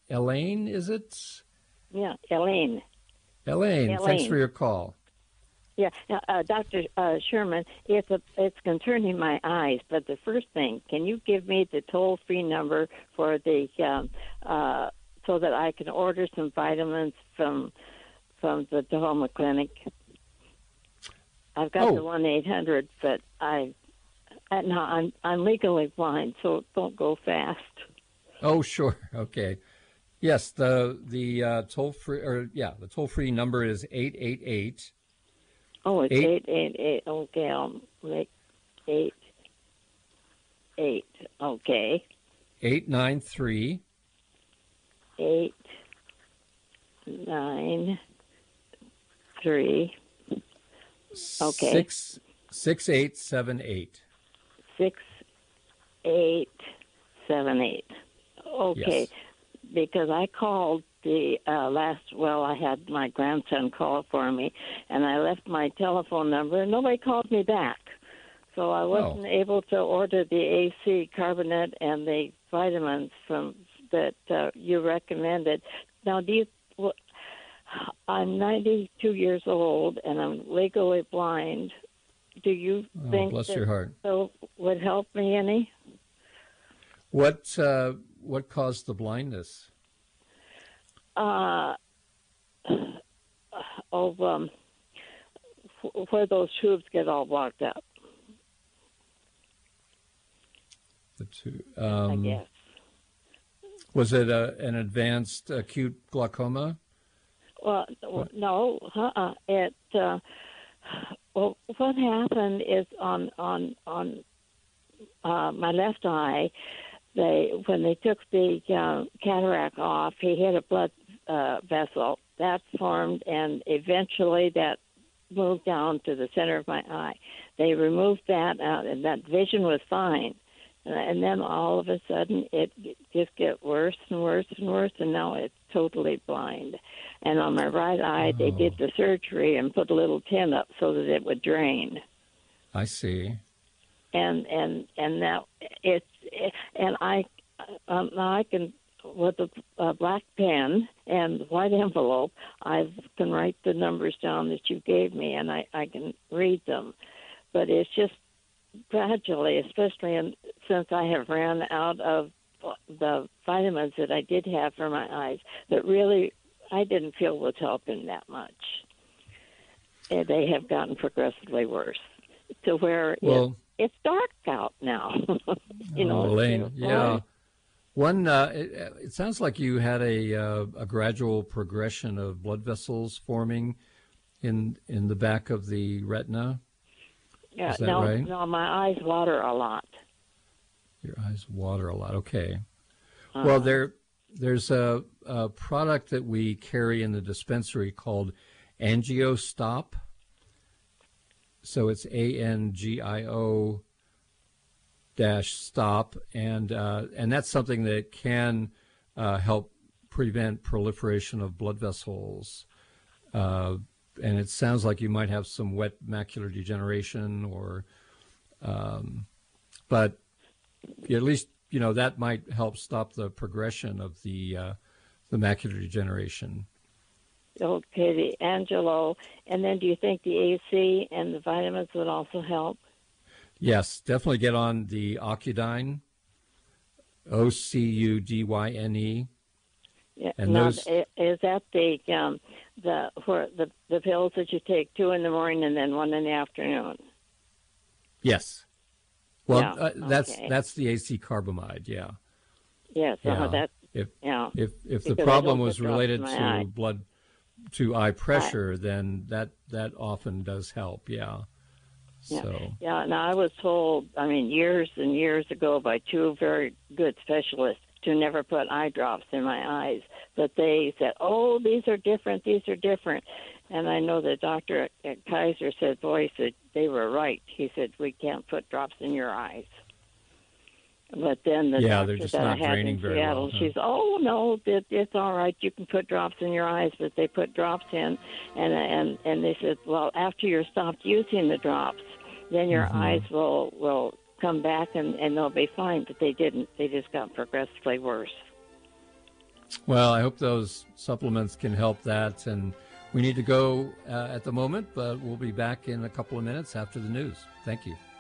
Elaine, is it? Yeah, Elaine. Elaine, thanks for Elaine. your call. Yeah, Dr. Sherman, it's concerning my eyes. But the first thing, can you give me the toll-free number for the so that I can order some vitamins from the Tahoma Clinic? I've got the 1-800, but I'm legally blind, so don't go fast. Oh, sure. Okay. Yes, the toll-free number is 888. Oh, it's 888. Okay, I'll make 88. Okay. 893. 893. Okay. 6878. 6878. Okay. Yes. Because I called I had my grandson call for me, and I left my telephone number, and nobody called me back. So I wasn't able to order the AC carbonate and the vitamins that you recommended. Now, I'm 92 years old, and I'm legally blind. Do you think bless that your heart. so would help me any? What caused the blindness? Where those tubes get all blocked up. The two. I guess. Was it an advanced acute glaucoma? Well, no. Well, what happened is on my left eye, when they took the cataract off, he hit a blood vessel that formed, and eventually that moved down to the center of my eye. They removed that out, and that vision was fine. And then all of a sudden, it just get worse and worse and worse, and now it's totally blind. And on my right eye, they did the surgery and put a little tin up so that it would drain. I see. And now I can, with a black pen and white envelope, I can write the numbers down that you gave me, and I can read them. But it's just gradually, especially since I have ran out of the vitamins that I did have for my eyes, that really I didn't feel was helping that much. And they have gotten progressively worse to where it's dark out now. Elaine, yeah. One, it sounds like you had a gradual progression of blood vessels forming in the back of the retina. Yeah, is that right? No, my eyes water a lot. Your eyes water a lot. Okay. Well, there's a product that we carry in the dispensary called AngioStop. So it's ANGIO stop, and that's something that can help prevent proliferation of blood vessels. And it sounds like you might have some wet macular degeneration, but at least that might help stop the progression of the macular degeneration. Okay, the Angelo, and then do you think the AC and the vitamins would also help? Yes, definitely get on the Ocudyne, OCUDYNE. Yeah, and now, those is that the pills that you take 2 in the morning and then 1 in the afternoon? Yes. Well, yeah, that's the AC carbamide. Yeah. Yes. Yeah. That's if because the problem was related to eye pressure, then that often does help. Yeah. Yeah. So. Yeah. Now I was told, years and years ago by 2 very good specialists to never put eye drops in my eyes, but they said, "Oh, these are different. These are different." And I know the doctor at Kaiser said, "Boy," he said, "they were right." He said, "We can't put drops in your eyes." But then the doctor that I had in Seattle, she said, "Oh no, it's all right. You can put drops in your eyes." But they put drops in, and they said, "Well, after you're stopped using the drops, then your eyes will come back and they'll be fine." But they didn't. They just got progressively worse. Well, I hope those supplements can help that. And we need to go at the moment, but we'll be back in a couple of minutes after the news. Thank you.